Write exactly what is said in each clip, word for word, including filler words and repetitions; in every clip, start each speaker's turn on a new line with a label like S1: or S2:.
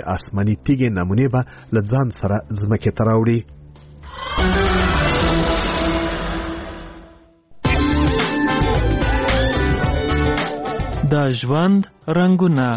S1: آسماني تیږې نمونې به له ځان سره ځمکې ته راوړي.
S2: د ژوند رنګونه.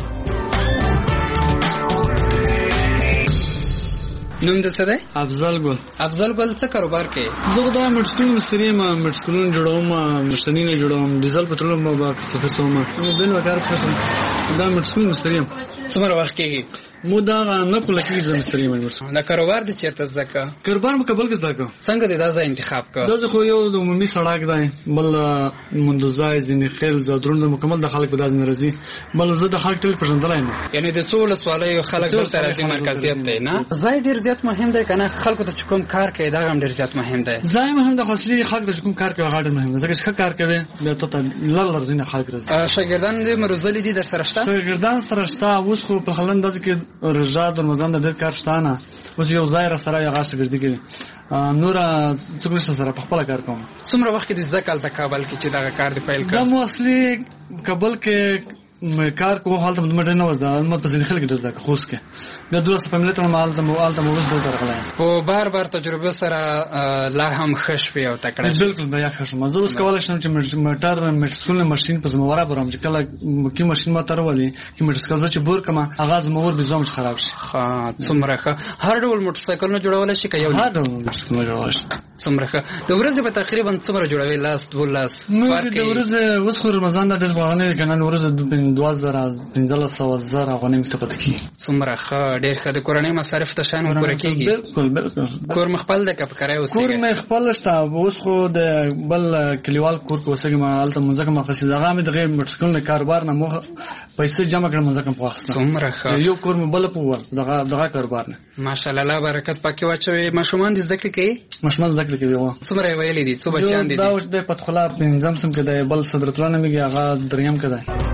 S3: نوم د څه دی؟
S4: افضل ګل.
S3: افضل ګل څه کاروبار کوي؟
S4: زه دا مټسکون مستری ما مټسکون جوړوم، مشتنینه جوړوم، ډیزل پټرول ما با څه څه ما بل وکړ پسم دا مټسکون مستری.
S3: څومره وخت کېږي؟
S4: مو دا نه کوله کې زم مستری ما ورسره.
S3: دا کاروبار د چیرته زکه؟
S4: کاروبار مکبل کې زکه.
S3: څنګه دې دا ځای انتخاب کړ؟
S4: دا خو یو د عمومي سړک دی، بل مندوزای ځینې خیل زادرون د مکمل د خلک په داز ناراضي، بل زه د خلک ټول پرځندلای نه.
S3: یعنی د څول سوالای خلک د ترازی مرکزیت دی نه؟ ځای ډیر زیات مهم دی کنه، خلکو ته کوم کار کوي دا هم ډیر زیات مهم دی.
S4: ځای مهم دی، خاصلی خلک د کوم کار کوي غاړه مهم دی، ځکه چې کار کوي د ته لړ لړ ځینې خلک راځي.
S3: شاګردان دې مروزلي دي در سره شته؟
S4: شاګردان سره شته، اوس خو په خلند دځ کې رضا د رمضان د ډیر کار شته نه، اوس یو ځای را سره یو غاښ ګرځي کوي نور څوک سره په خپل کار کوم.
S3: څومره وخت د ځکه د کابل کې چې دا کار دی پیل کړ؟
S4: دا مو اصلي کابل کې کار کوو حالت مدمر نه وځه، مې په ځین خلک درځه خوښ کې د دوه په ملت نو مال د موال د موږ دوه راغلی
S3: په بار بار تجربه سره لا هم خشوي او تکړه.
S4: بالکل بیا خشم زه اوس کولای شم چې موټر مټسکول ماشين په زمواره برام چې کله کې ماشين ما تر ولي کې مټسکل چې بور کما اغاز مور به زوم خراب شي.
S3: ها څومره هر ډول موټرسایکل نه جوړول شي که یو
S4: هر ډول موټرسایکل جوړول شي.
S3: څومره د ورځې په تقریبا څومره جوړوي؟ لاس دو لاس
S4: فرق دی. د ورځې اوس خو رمضان د ډېر غوښنه کنه، ورځې دوه زره پنځه سوه زره غونې متپد کی.
S3: څومره ښه، ډېر ښه. د کورنۍ مصارف ته شان پوره کیږي؟
S4: بالکل بالکل.
S3: کور مخبل د کپ کرای اوسه؟
S4: کور مې خپل شته، اوس خو د بل کلیوال کور کو اوسه ما حالت منځکه ما خسي دغه مې دغه مټسکل کاروبار نه مو پیسې جمع کړم منځکه په وخت.
S3: څومره ښه.
S4: یو کور مې بل په ور دغه دغه کاروبار نه
S3: ماشاءالله الله برکت پکې واچوي. ماشومان دې ذکر کوي؟
S4: ماشومان ذکر کوي. و
S3: څومره ویلې دي؟ څو بچیان دي؟
S4: دا اوس د پتخلا پنځم سم کې دی، بل صدرتلانه میږي هغه دریم کې دی.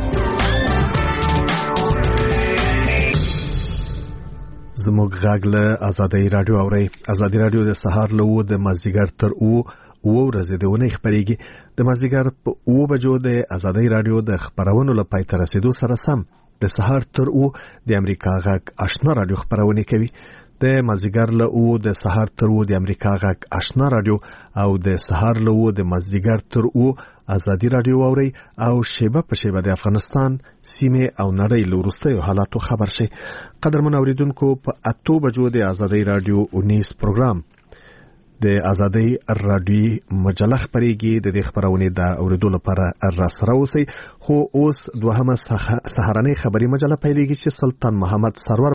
S1: زموږ غږ له ازادۍ رادیو اوري. ازادۍ رادیو د سهار له و د مازدیګر تر او او ورځې د ونې خبرېږي. د مازدیګر په او بجو د ازادۍ رادیو د خبرونو له پای ته رسیدو سره سم د سهار تر او د امریکا غږ آشنا رادیو خبرونه کوي. د مازدیګر له او د سهار تر او د امریکا غږ آشنا رادیو او د سهار له او د مازدیګر تر او ازادي رادیو اوري او شیبه په شیبه د افغانستان سیمه او نړۍ له وروستیو حالاتو خبر شي. قدرمن اوریدونکو، په اتو بجو د ازادي رادیو انیس پروګرام د ازادي رادیو مجله خبرېږي. د دې خبرونه د اوریدو لپاره را سره اوسئ. خو اوس دوهمه سهارنۍ خبري مجله پیلېږي چې سلطان محمد سرور